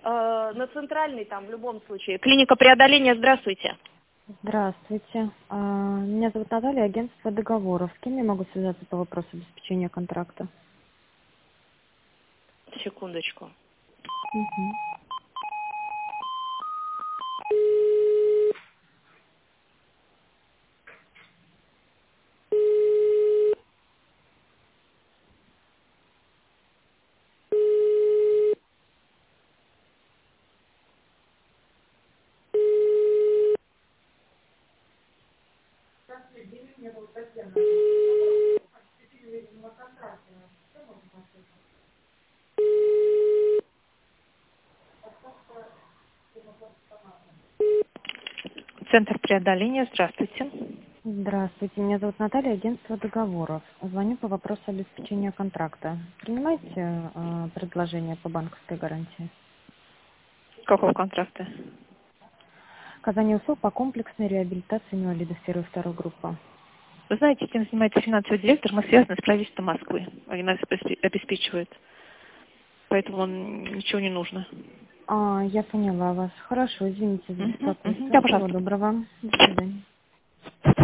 на центральный там в любом случае. Клиника преодоления, здравствуйте. Здравствуйте. Меня зовут Наталья, агентство договоров. С кем я могу связаться по вопросу обеспечения контракта? Секундочку. Мгм. Центр преодоления, здравствуйте. Здравствуйте. Меня зовут Наталья, агентство договоров. Звоню по вопросу обеспечения контракта. Принимаете предложение по банковской гарантии? Какого контракта? Оказание услуг по комплексной реабилитации инвалидов первой и второй группы. Вы знаете, этим занимается финансовый директор, мы связаны с правительством Москвы. Они нас обеспечивают. Поэтому ничего не нужно. Я поняла вас. Хорошо, извините за Мгм, мгм. беспокойство. Да, Всего пожалуйста. доброго. До свидания.